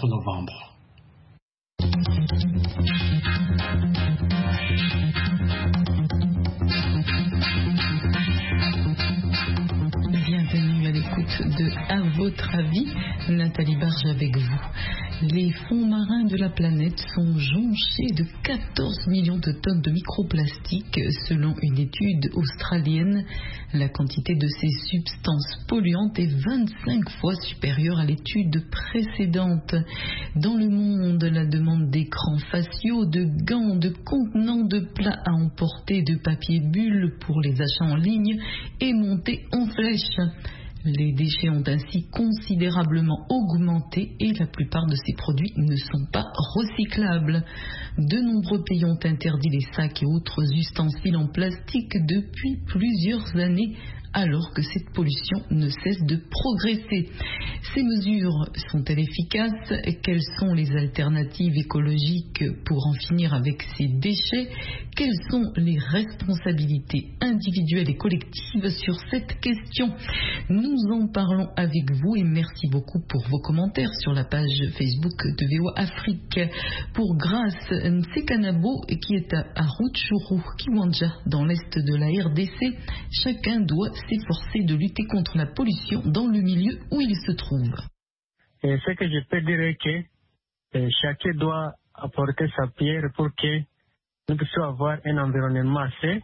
24 novembre. Bienvenue à l'écoute de À votre avis, Nathalie Barge avec vous. Les fonds marins de la planète sont jonchés de 14 millions de tonnes de microplastiques selon une étude australienne. La quantité de ces substances polluantes est 25 fois supérieure à l'étude précédente. Dans le monde, la demande d'écrans faciaux, de gants, de contenants de plats à emporter, de papier bulle pour les achats en ligne est montée en flèche. Les déchets ont ainsi considérablement augmenté et la plupart de ces produits ne sont pas recyclables. De nombreux pays ont interdit les sacs et autres ustensiles en plastique depuis plusieurs années, alors que cette pollution ne cesse de progresser. Ces mesures sont-elles efficaces? Quelles sont les alternatives écologiques pour en finir avec ces déchets? Quelles sont les responsabilités individuelles et collectives sur cette question? Nous en parlons avec vous et merci beaucoup pour vos commentaires sur la page Facebook de VOA Afrique. Pour Grace Nsekanabo, qui est à Rutshuru, Kiwanja, dans l'est de la RDC, chacun doit s'efforcer de lutter contre la pollution dans le milieu où il se trouve. Et ce que je peux dire est que chacun doit apporter sa pierre pour que nous puissions avoir un environnement sain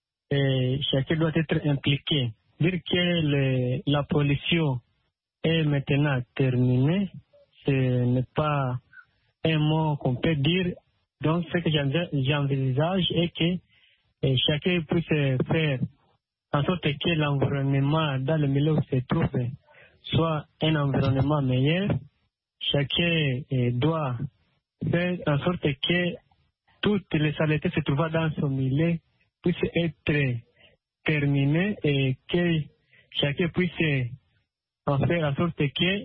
et chacun doit être impliqué. Dire que la pollution est maintenant terminée, ce n'est pas un mot qu'on peut dire. Donc ce que j'envisage est que chacun puisse faire en sorte que l'environnement dans le milieu où il se trouve soit un environnement meilleur. Chacun doit faire en sorte que toutes les saletés se trouvant dans son milieu puissent être terminées et que chacun puisse en faire en sorte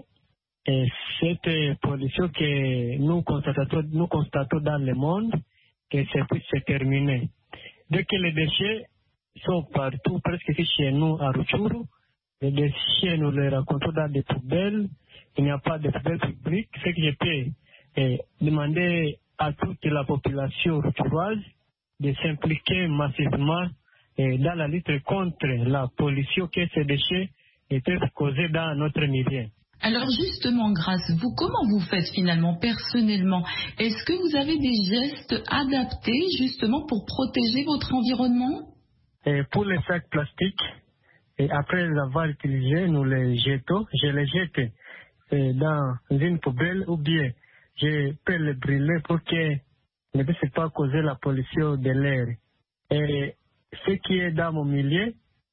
que cette pollution que nous constatons dans le monde, que ça puisse se terminer. Dès que les déchets sont partout, presque ici chez nous à Rutshuru. Les déchets, nous les rencontrons dans des poubelles. Il n'y a pas de poubelles publiques. Ce que je peux demander à toute la population rutchuroise de s'impliquer massivement dans la lutte contre la pollution que ces déchets peuvent causer dans notre milieu. Alors justement, Grace, vous, comment vous faites finalement, personnellement? Est-ce que vous avez des gestes adaptés justement pour protéger votre environnement? Pour les sacs plastiques, après les avoir utilisés, nous les jetons. Je les jette dans une poubelle ou bien je peux les brûler pour que ne puisse pas causer la pollution de l'air. Et ce qui est dans mon milieu,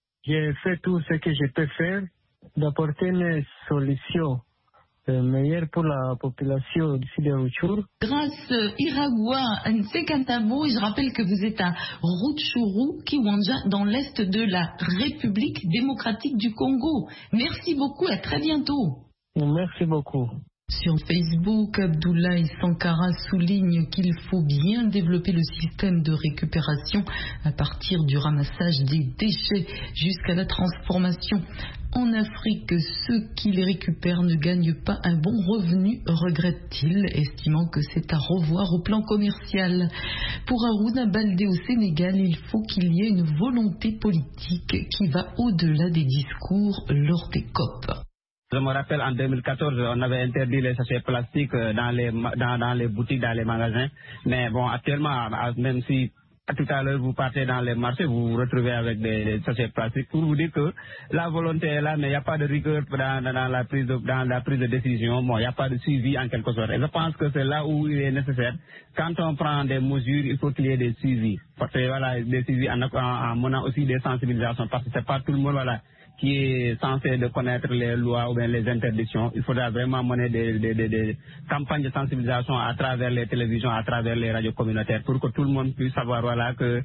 je fais tout ce que je peux faire d'apporter une solution meilleure pour la population d'ici de Rutshuru. Grace Iragua Nsekanabo, je rappelle que vous êtes à Rutshuru, Kiwanja, dans l'est de la République démocratique du Congo. Merci beaucoup, à très bientôt. Merci beaucoup. Sur Facebook, Abdoulaye Sankara souligne qu'il faut bien développer le système de récupération à partir du ramassage des déchets jusqu'à la transformation. En Afrique, ceux qui les récupèrent ne gagnent pas un bon revenu, regrette-t-il, estimant que c'est à revoir au plan commercial. Pour Harouna Baldé au Sénégal, il faut qu'il y ait une volonté politique qui va au-delà des discours lors des COP. Je me rappelle en 2014, on avait interdit les sachets plastiques dans les boutiques, dans les magasins. Mais bon, actuellement, même si tout à l'heure vous partez dans les marchés, vous vous retrouvez avec des sachets plastiques. Pour vous dire que la volonté est là, mais il n'y a pas de rigueur dans la prise de décision. Bon, il n'y a pas de suivi en quelque sorte. Et je pense que c'est là où il est nécessaire. Quand on prend des mesures, il faut qu'il y ait des suivis. Parce que voilà, des suivis en menant aussi des sensibilisations. Parce que c'est pas tout le monde, voilà, qui est censé de connaître les lois ou bien les interdictions. Il faudra vraiment mener des campagnes de sensibilisation à travers les télévisions, à travers les radios communautaires pour que tout le monde puisse savoir voilà, que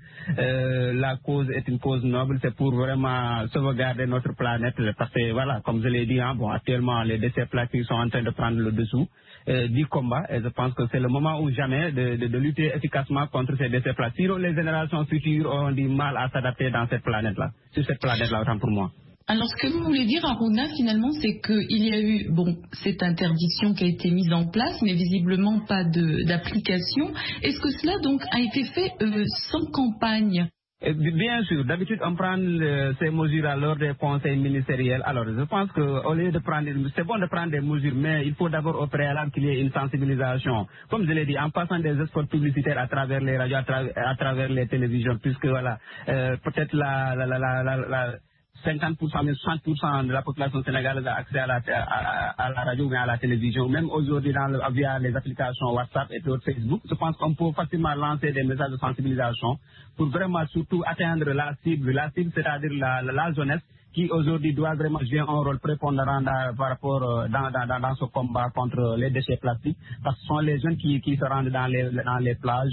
la cause est une cause noble. C'est pour vraiment sauvegarder notre planète parce que voilà, comme je l'ai dit, hein, bon, actuellement les déchets plastiques sont en train de prendre le dessous du combat et je pense que c'est le moment ou jamais de lutter efficacement contre ces déchets plastiques. Les générations futures ont du mal à s'adapter dans cette planète-là, sur cette planète-là, autant pour moi. Alors, ce que vous voulez dire, Aruna, finalement, c'est qu'il y a eu, cette interdiction qui a été mise en place, mais visiblement pas d'application. Est-ce que cela, donc, a été fait sans campagne? Bien sûr, d'habitude on prend ces mesures lors des conseils ministériels. Alors je pense qu'au lieu de prendre, c'est bon de prendre des mesures, mais il faut d'abord au préalable qu'il y ait une sensibilisation. Comme je l'ai dit, en passant des spots publicitaires à travers les radios, à travers les télévisions, puisque voilà, peut-être la 50%, mais 60% de la population sénégalaise a accès à la radio ou à la télévision, même aujourd'hui via les applications WhatsApp et d'autres Facebook. Je pense qu'on peut facilement lancer des messages de sensibilisation pour vraiment surtout atteindre la cible, c'est-à-dire la jeunesse qui aujourd'hui doit vraiment jouer un rôle prépondérant par rapport dans ce combat contre les déchets plastiques, parce que ce sont les jeunes qui se rendent dans les plages,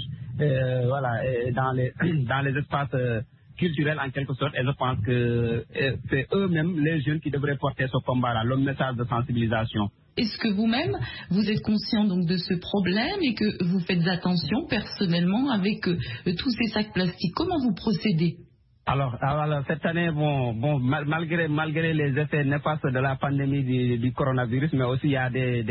et dans les espaces culturel en quelque sorte, et je pense que c'est eux-mêmes, les jeunes, qui devraient porter ce combat-là, le message de sensibilisation. Est-ce que vous-même, vous êtes conscient donc de ce problème et que vous faites attention personnellement avec tous ces sacs plastiques? Comment vous procédez? Alors, cette année, malgré les effets néfastes de la pandémie du coronavirus, mais aussi il y a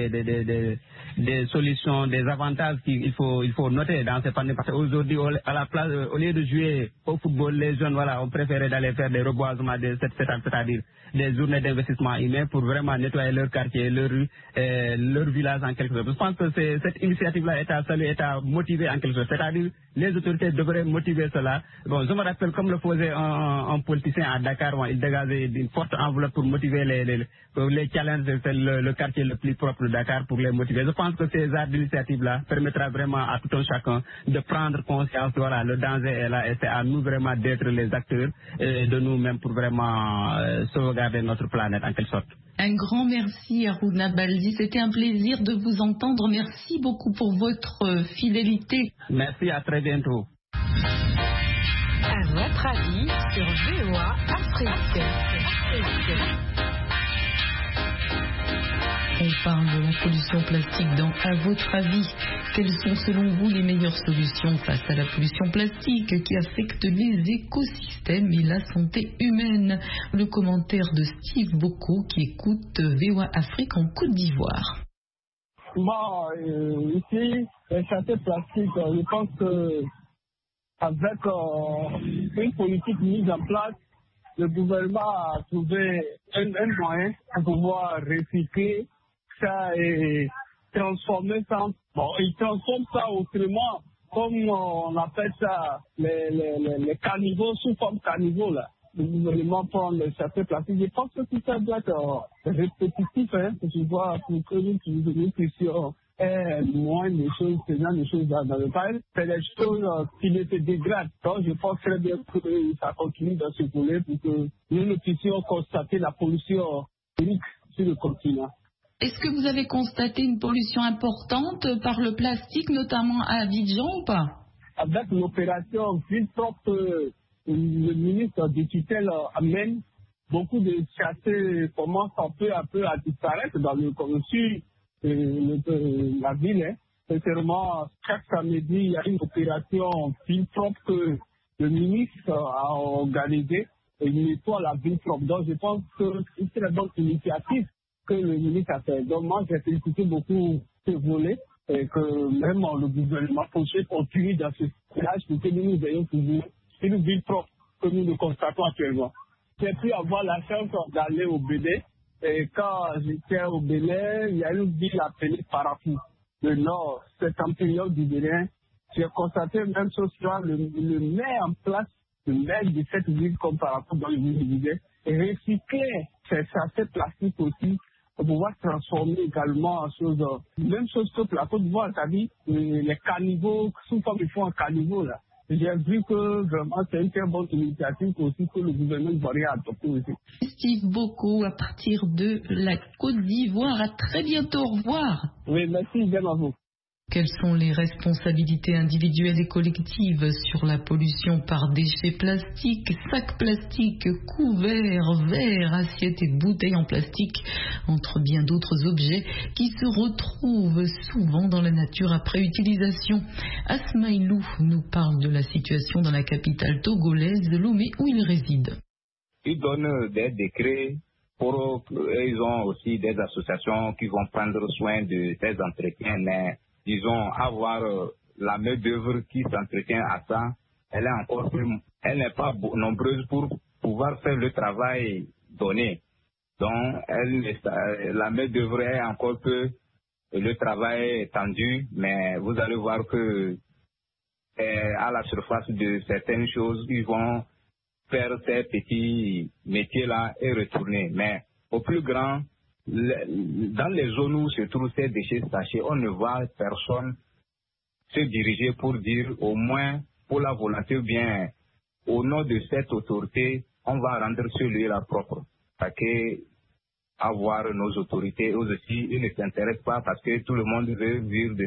des solutions, des avantages qu'il faut noter dans cette pandémie. Parce qu'aujourd'hui, à la place, au lieu de jouer au football, les jeunes, ont préféré d'aller faire des reboisements, c'est-à-dire des journées d'investissement humain pour vraiment nettoyer leur quartier, leur rue, leur village en quelque sorte. Je pense que cette initiative-là est à saluer, est à motiver en quelque sorte. C'est-à-dire, les autorités devraient motiver cela. Bon, je me rappelle comme le faisait un politicien à Dakar, il dégageait une forte enveloppe pour motiver les challenges, c'est le quartier le plus propre de Dakar pour les motiver. Je pense que ces initiatives-là permettra vraiment à tout un chacun de prendre conscience, le danger est là et c'est à nous vraiment d'être les acteurs de nous-mêmes pour vraiment sauvegarder notre planète en quelque sorte. Un grand merci Aruna Baldi, c'était un plaisir de vous entendre. Merci beaucoup pour votre fidélité. Merci, à très bientôt. À votre avis sur VOA Afrique. On parle de la pollution plastique dans À votre avis, quelles sont selon vous les meilleures solutions face à la pollution plastique qui affecte les écosystèmes et la santé humaine? Le commentaire de Steve Boko qui écoute VOA Afrique en Côte d'Ivoire. Ici, les chantiers plastiques, je pense que avec une politique mise en place, le gouvernement a trouvé un moyen pour pouvoir recycler ça et transformer ça. Bon, ils transforment ça autrement, comme on appelle ça les caniveaux, sous forme caniveaux là. Le gouvernement prend le chantier plastique. Je pense que tout ça doit être répétitif, pour pouvoir, pour que nous puissions moins de choses, faisant des choses dans le pays. C'est des choses qui ne se dégradent. Donc, je pense très bien que ça continue dans ce volet pour que nous ne puissions constater la pollution unique sur le continent. Est-ce que vous avez constaté une pollution importante par le plastique, notamment à Abidjan ou pas? Avec l'opération Ville propre, le ministre du tutelle amène, beaucoup de chantiers commencent peu à peu à disparaître dans le sur la ville. Sincèrement, chaque samedi, il y a une opération Ville propre que le ministre a organisée et il nettoie la ville propre. Donc, je pense que c'est une très bonne initiative que le ministre a fait. Donc, moi, j'ai félicité beaucoup ce volet et que vraiment le gouvernement continue dans ce village pour que nous ayons toujours une ville propre que nous le constatons actuellement. J'ai pu avoir la chance d'aller au Bénin et quand j'étais au Bénin, il y a une ville appelée Parapou, le nord, c'est en période du Bénin. J'ai constaté même ce soir le maire en place, le maire de cette ville comme Parapou dans le ville du Bénin, et recycler ces sachets plastiques aussi pour pouvoir transformer également en choses, même chose que la Côte d'Ivoire, c'est-à-dire les caniveaux, sous forme ils font un caniveau là. J'ai vu que vraiment c'est une très bonne initiative aussi que le gouvernement ivoirien a adopté aussi. Steve Boko à partir de la Côte d'Ivoire. À très bientôt, au revoir. Oui, merci bien à vous. Quelles sont les responsabilités individuelles et collectives sur la pollution par déchets plastiques, sacs plastiques, couverts, verres, assiettes et bouteilles en plastique, entre bien d'autres objets qui se retrouvent souvent dans la nature après utilisation? Asmaïlou nous parle de la situation dans la capitale togolaise, Lomé, où il réside. ils donnent des décrets ils ont aussi des associations qui vont prendre soin de ces entretiens, mais disons avoir la main d'œuvre qui s'entretient à ça, elle n'est pas nombreuse pour pouvoir faire le travail donné. Donc la main d'œuvre est encore peu, le travail est tendu, mais vous allez voir que à la surface de certaines choses, ils vont faire ces petits métiers-là et retourner. Mais au plus grand, dans les zones où se trouvent ces déchets sachés, on ne voit personne se diriger pour dire au moins pour la volonté ou bien au nom de cette autorité, on va rendre ce lieu-là propre. Parce que avoir nos autorités, eux aussi, ils ne s'intéressent pas parce que tout le monde veut vivre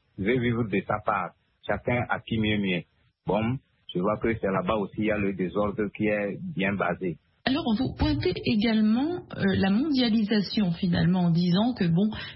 de sa part. Chacun a qui mieux. Bon, je vois que c'est là-bas aussi, il y a le désordre qui est bien basé. Alors, vous pointez également la mondialisation, finalement, en disant que,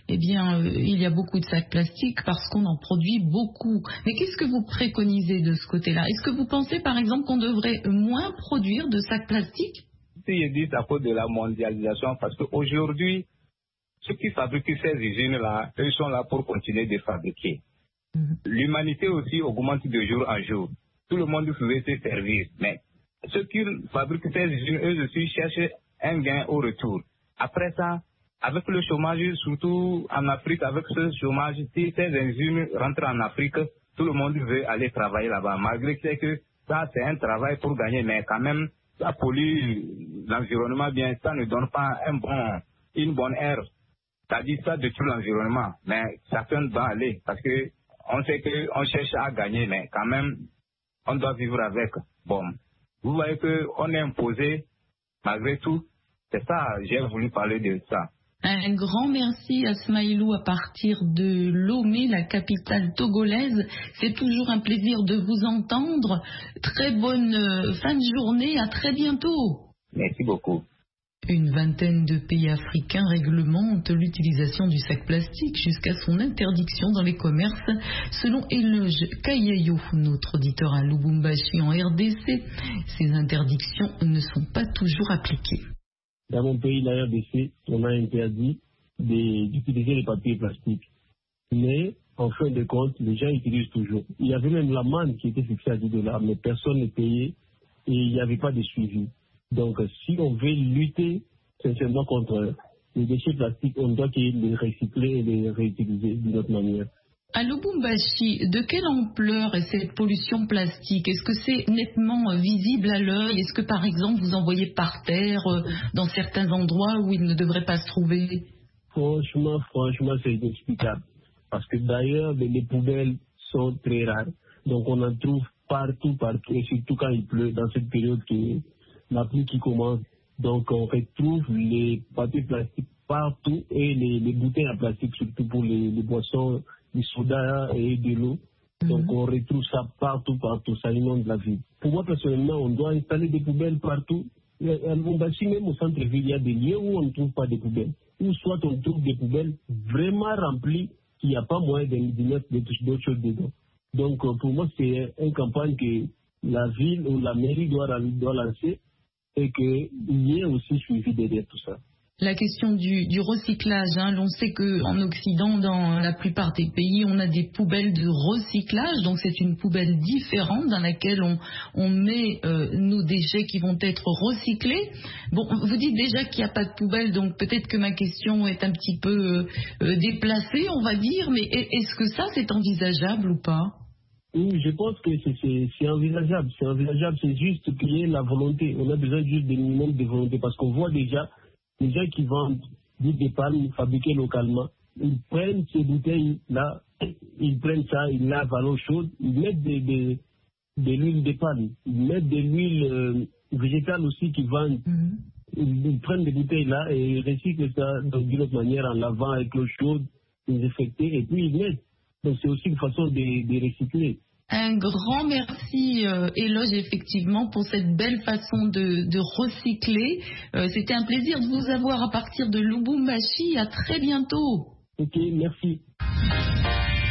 il y a beaucoup de sacs plastiques parce qu'on en produit beaucoup. Mais qu'est-ce que vous préconisez de ce côté-là? Est-ce que vous pensez, par exemple, qu'on devrait moins produire de sacs plastiques? Si je dis à cause de la mondialisation, parce qu'aujourd'hui, ceux qui fabriquent ces usines-là, ils sont là pour continuer de fabriquer. L'humanité aussi augmente de jour en jour. Tout le monde pouvait se servir, mais ceux qui fabriquent ces usines, eux aussi cherchent un gain au retour. Après ça, avec le chômage, surtout en Afrique, avec ce chômage, si ces usines rentrent en Afrique, tout le monde veut aller travailler là-bas. Malgré que ça, c'est un travail pour gagner, mais quand même, ça pollue l'environnement bien, ça ne donne pas une bonne air. C'est-à-dire ça détruit l'environnement, mais chacun doit aller, parce que on sait qu'on cherche à gagner, mais quand même, on doit vivre avec. Bon, vous voyez qu'on est imposé, malgré tout. C'est ça, j'ai voulu parler de ça. Un grand merci à Smaïlou à partir de Lomé, la capitale togolaise. C'est toujours un plaisir de vous entendre. Très bonne fin de journée, à très bientôt. Merci beaucoup. Une vingtaine de pays africains réglementent l'utilisation du sac plastique jusqu'à son interdiction dans les commerces, selon Eloge Kayayo, notre auditeur à Lubumbashi en RDC. Ces interdictions ne sont pas toujours appliquées. Dans mon pays, la RDC, on a interdit d'utiliser les papiers plastiques. Mais, en fin de compte, les gens utilisent toujours. Il y avait même l'amende qui était fixée à $10, mais personne ne payait et il n'y avait pas de suivi. Donc, si on veut lutter sincèrement contre les déchets plastiques, on doit les recycler et les réutiliser d'une autre manière. À Lubumbashi, de quelle ampleur est cette pollution plastique? Est-ce que c'est nettement visible à l'œil? Est-ce que, par exemple, vous en voyez par terre dans certains endroits où il ne devrait pas se trouver? Franchement, c'est inexplicable. Parce que d'ailleurs, les poubelles sont très rares. Donc, on en trouve partout, et surtout quand il pleut, dans cette période la pluie qui commence. Donc, on retrouve les papiers plastiques partout et les bouteilles en plastique, surtout pour les boissons, du soda et de l'eau. Donc, on retrouve ça partout, ça inonde la ville. Pour moi, personnellement, on doit installer des poubelles partout. À Lubumbashi, même au centre-ville, il y a des lieux où on ne trouve pas de poubelles. Ou soit on trouve des poubelles vraiment remplies, qu'il n'y a pas moyen de mettre d'autres choses dedans. Donc, pour moi, c'est une campagne que la ville ou la mairie doit lancer et qu'il y ait aussi suivi derrière tout ça. La question du recyclage, l'on sait qu'en Occident, dans la plupart des pays, on a des poubelles de recyclage, donc c'est une poubelle différente dans laquelle on met nos déchets qui vont être recyclés. Bon, vous dites déjà qu'il n'y a pas de poubelle, donc peut-être que ma question est un petit peu déplacée, on va dire, mais est-ce que ça c'est envisageable ou pas? Oui, je pense que c'est envisageable. C'est envisageable, c'est juste qu'il y ait la volonté. On a besoin juste d'un minimum de volonté parce qu'on voit déjà les gens qui vendent des palmes fabriquées localement. Ils prennent ces bouteilles-là, ils prennent ça, ils lavent à l'eau chaude, ils mettent de l'huile de palme, ils mettent de l'huile végétale aussi qu'ils vendent. Ils prennent des bouteilles-là et ils recyclent ça d'une autre manière en lavant avec l'eau chaude, désinfectée, et puis ils mettent. Donc c'est aussi une façon de recycler. Un grand merci, Eloge, effectivement, pour cette belle façon de recycler. C'était un plaisir de vous avoir à partir de Lubumbashi. À très bientôt. Ok, merci.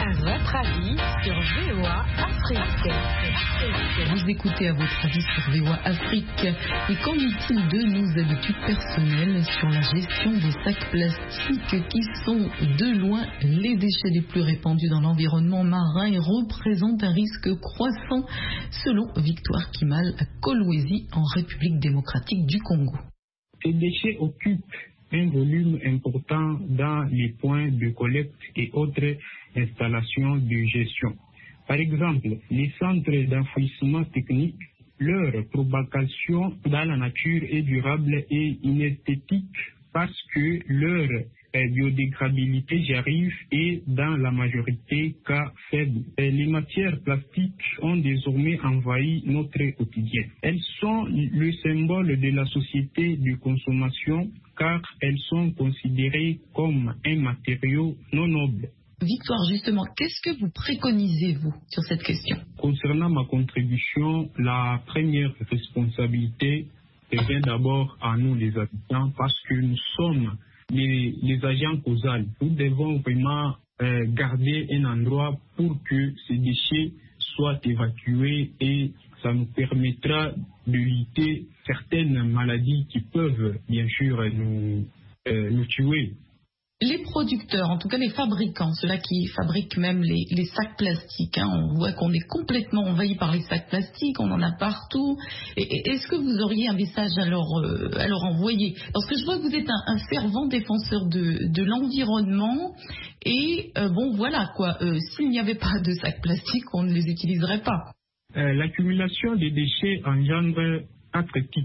Un votre avis sur VOA Afrique. Vous écoutez à votre avis sur VOA Afrique. Et qu'en est-il de nos habitudes personnelles sur la gestion des sacs plastiques qui sont de loin les déchets les plus répandus dans l'environnement marin et représentent un risque croissant selon Victoire Kimal à Kolwezi en République démocratique du Congo. Ces déchets occupent un volume important dans les points de collecte et autres installations de gestion. Par exemple, les centres d'enfouissement technique, leur propagation dans la nature est durable et inesthétique parce que leur biodégradabilité, j'arrive, est dans la majorité cas faible. Les matières plastiques ont désormais envahi notre quotidien. Elles sont le symbole de la société de consommation car elles sont considérées comme un matériau non noble. Victoire, justement, qu'est-ce que vous préconisez, vous, sur cette question? Concernant ma contribution, la première responsabilité revient d'abord à nous les habitants parce que nous sommes les agents causaux. Nous devons vraiment garder un endroit pour que ces déchets soient évacués et ça nous permettra de lutter certaines maladies qui peuvent bien sûr nous tuer. Les producteurs, en tout cas les fabricants, ceux-là qui fabriquent même les sacs plastiques, on voit qu'on est complètement envahi par les sacs plastiques, on en a partout. Est-ce que vous auriez un message à leur envoyer? Parce que je vois que vous êtes un fervent défenseur de l'environnement et bon voilà quoi, s'il n'y avait pas de sacs plastiques, on ne les utiliserait pas. L'accumulation des déchets engendre 4 types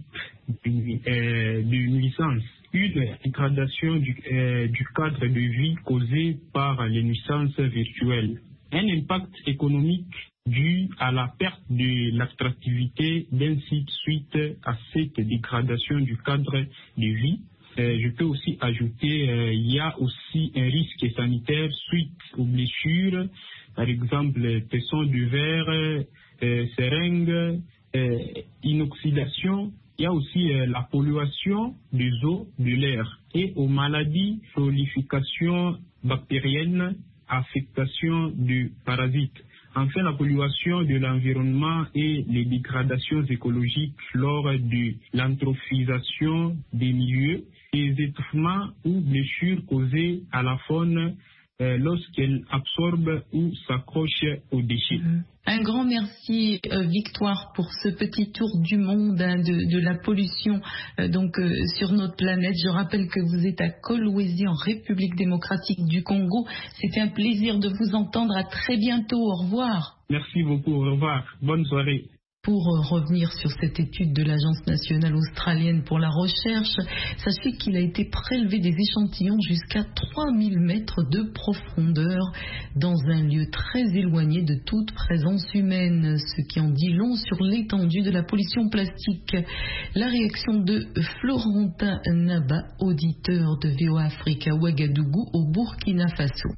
de nuisances. Une dégradation du cadre de vie causée par les nuisances virtuelles. Un impact économique dû à la perte de l'attractivité d'un site suite à cette dégradation du cadre de vie. Je peux aussi ajouter, il y a aussi un risque sanitaire suite aux blessures, par exemple tessons de verre, seringues, inoxydation. Il y a aussi la pollution des eaux, de l'air et aux maladies, prolifération bactérienne, affectation de parasites. Enfin, la pollution de l'environnement et les dégradations écologiques lors de l'antrophisation des milieux, les étouffements ou blessures causées à la faune lorsqu'elle absorbe ou s'accroche aux déchets. Un grand merci Victoire pour ce petit tour du monde de la pollution sur notre planète. Je rappelle que vous êtes à Kolwezi en République démocratique du Congo. C'était un plaisir de vous entendre. À très bientôt. Au revoir. Merci beaucoup. Au revoir. Bonne soirée. Pour revenir sur cette étude de l'Agence nationale australienne pour la recherche, sachez qu'il a été prélevé des échantillons jusqu'à 3000 mètres de profondeur dans un lieu très éloigné de toute présence humaine, ce qui en dit long sur l'étendue de la pollution plastique. La réaction de Florentin Naba, auditeur de VOA Afrique à Ouagadougou au Burkina Faso.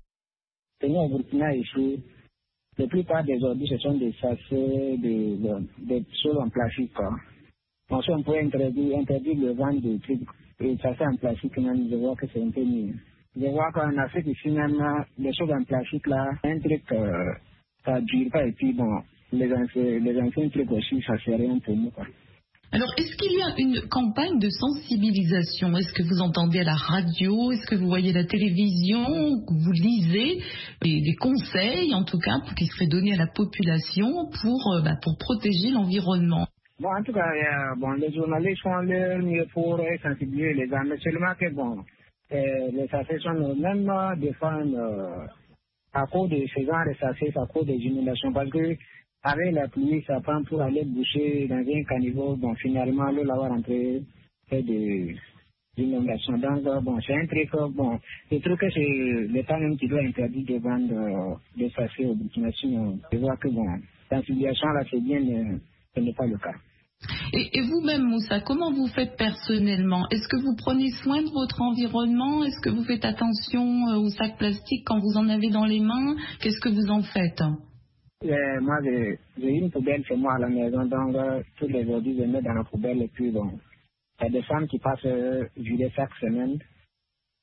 La plupart des ordures, ce sont des sachets de sols en plastique. Ensuite, on peut interdire le vent de trucs et sachets en plastique. Je vois que c'est un peu mieux. Je vois qu'en Afrique, ici, même, les choses en plastique, là, un truc, ça ne dure pas. Et puis, bon, les anciens trucs aussi, ça ne sert rien pour nous, quoi. Alors, est-ce qu'il y a une campagne de sensibilisation? Est-ce que vous entendez à la radio? Est-ce que vous voyez la télévision? Vous lisez des conseils, en tout cas, qui seraient donnés à la population pour protéger l'environnement? Bon, en tout cas, les journalistes font leur mieux pour sensibiliser les gens, mais seulement que, les associations même des femmes, à cause de ces gens de sachets, à cause des inondations, parce que avec la pluie, ça prend pour aller boucher dans un caniveau. Bon, finalement, le lavoir rentré fait de l'inondation. Donc, c'est un truc, je trouve que c'est l'État même qui doit interdire de vendre des sachets aux Burkina Faso. Je vois que, sensibilisation, là, c'est bien, mais ce n'est pas le cas. Et vous-même, Moussa, comment vous faites personnellement? Est-ce que vous prenez soin de votre environnement? Est-ce que vous faites attention aux sacs plastiques quand vous en avez dans les mains? Qu'est-ce que vous en faites? Moi, j'ai une poubelle chez moi à la maison, donc tous les ordures, je mets dans la poubelle et puis il y a des femmes qui passent vider chaque semaine.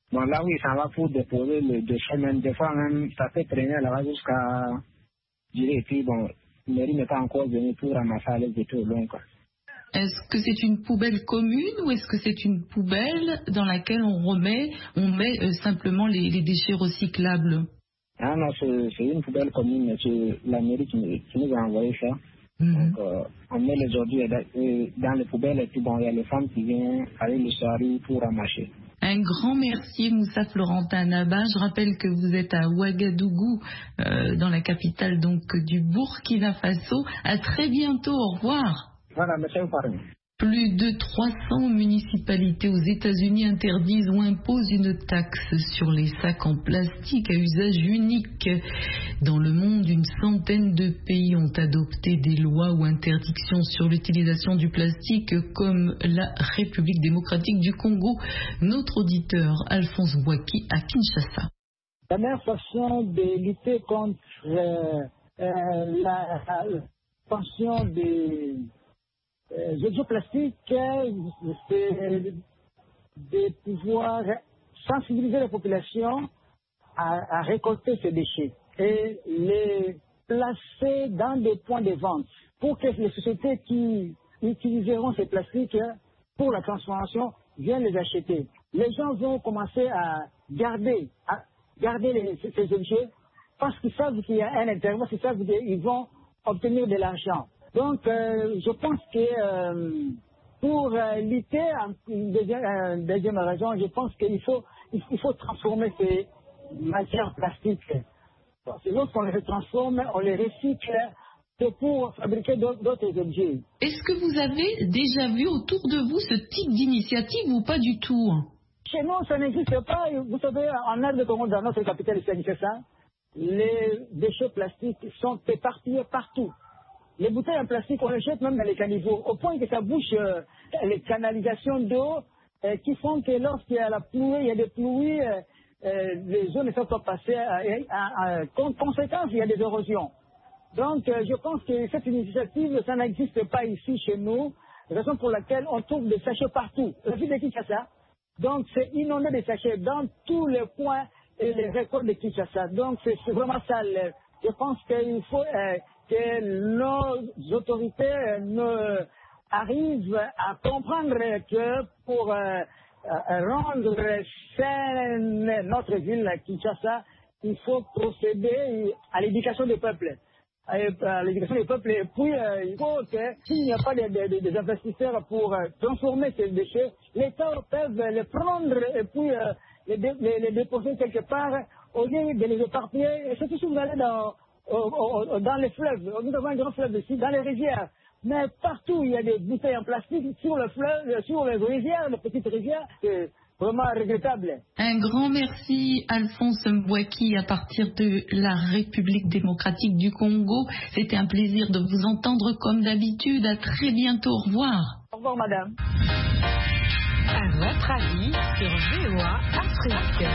Bon, là, oui, ça va pour déposer le déchet, même des fois, même, ça peut traîner là-bas jusqu'à, je dirais, et puis bon, la mairie n'est pas encore venue pour ramasser les déchets donc. Est-ce que c'est une poubelle commune ou est-ce que c'est une poubelle dans laquelle on met simplement les déchets recyclables? Ah non, c'est une poubelle commune, c'est la mairie qui nous a envoyé ça. Donc, on met les ordures dans les poubelles et puis bon, il y a les femmes qui viennent aller le soir pour ramasser. Un grand merci Moussa Florentin Naba. Je rappelle que vous êtes à Ouagadougou, dans la capitale donc du Burkina Faso. À très bientôt, au revoir. Voilà, monsieur Farin. Plus de 300 municipalités aux États-Unis interdisent ou imposent une taxe sur les sacs en plastique à usage unique. Dans le monde, une centaine de pays ont adopté des lois ou interdictions sur l'utilisation du plastique, comme la République démocratique du Congo. Notre auditeur Alphonse Bouaki à Kinshasa. La meilleure façon de lutter contre l'expansion des objets plastiques, c'est de pouvoir sensibiliser la population à récolter ces déchets et les placer dans des points de vente pour que les sociétés qui utiliseront ces plastiques pour la transformation viennent les acheter. Les gens vont commencer à garder ces objets parce qu'ils savent qu'il y a un intérêt, parce qu'ils savent qu'ils vont obtenir de l'argent. Donc, je pense que pour lutter, une deuxième raison, je pense qu'il faut transformer ces matières plastiques. Lorsqu'on les transforme, on les recycle, c'est pour fabriquer d'autres objets. Est-ce que vous avez déjà vu autour de vous ce type d'initiative ou pas du tout? Chez nous, ça n'existe pas. Vous savez, en Inde de Congo, dans notre capitale, c'est ça. Les déchets plastiques sont éparpillés partout. Les bouteilles en plastique, on les jette même dans les caniveaux, au point que ça bouche les canalisations d'eau qui font que lorsqu'il y a la pluie, il y a des pluies, les eaux ne sont pas passées. En conséquence, il y a des érosions. Donc, je pense que cette initiative, ça n'existe pas ici chez nous, raison pour laquelle on trouve des sachets partout. La ville de Kinshasa, donc c'est inondé de sachets dans tous les coins et les récoltes de Kinshasa. Donc, c'est vraiment ça. Je pense qu'il faut que nos autorités arrivent à comprendre que pour rendre saine notre ville, Kinshasa, il faut procéder à l'éducation du peuple. À l'éducation du peuple, et puis il faut que s'il n'y a pas des investisseurs pour transformer ces déchets, l'État peut les prendre et puis les déposer quelque part au lieu de les éparpiller. Et surtout si vous allez dans les fleuves, nous avons un grand fleuve ici, dans les rivières. Mais partout, il y a des bouteilles en plastique sur le fleuve, sur les rivières, les petites rivières. C'est vraiment regrettable. Un grand merci, Alphonse Mbouaki, à partir de la République démocratique du Congo. C'était un plaisir de vous entendre comme d'habitude. À très bientôt. Au revoir. Au revoir, madame. À votre avis sur VOA Afrique.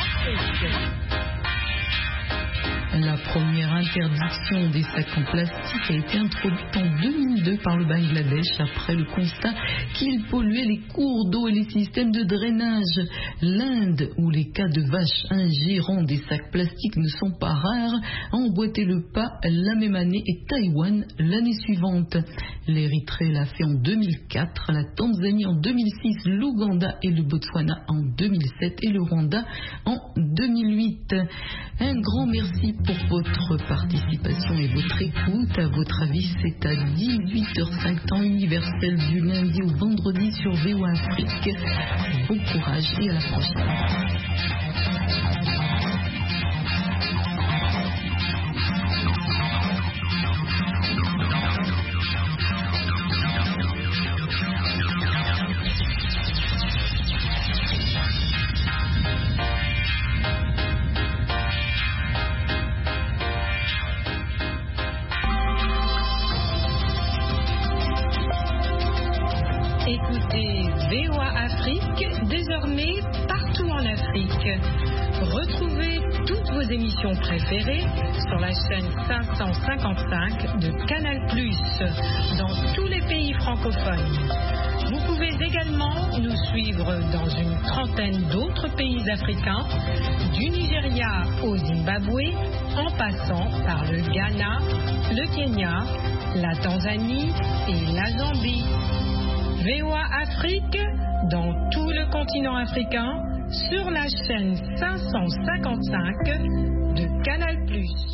La première interdiction des sacs en plastique a été introduite en 2002 par le Bangladesh après le constat qu'ils polluaient les cours d'eau et les systèmes de drainage. L'Inde, où les cas de vaches ingérant des sacs plastiques ne sont pas rares, a emboîté le pas la même année et Taïwan l'année suivante. L'Érythrée l'a fait en 2004, la Tanzanie en 2006, l'Ouganda et le Botswana en 2007 et le Rwanda en 2008. Un grand merci pour votre participation et votre écoute. À votre avis, c'est à 18h05 temps universel du lundi au vendredi sur VOA Afrique. Bon courage et à la prochaine. Écoutez VOA Afrique, désormais partout en Afrique. Retrouvez toutes vos émissions préférées sur la chaîne 555 de Canal+, dans tous les pays francophones. Vous pouvez également nous suivre dans une trentaine d'autres pays africains, du Nigeria au Zimbabwe, en passant par le Ghana, le Kenya, la Tanzanie et la Zambie. VOA Afrique, dans tout le continent africain, sur la chaîne 555 de Canal+.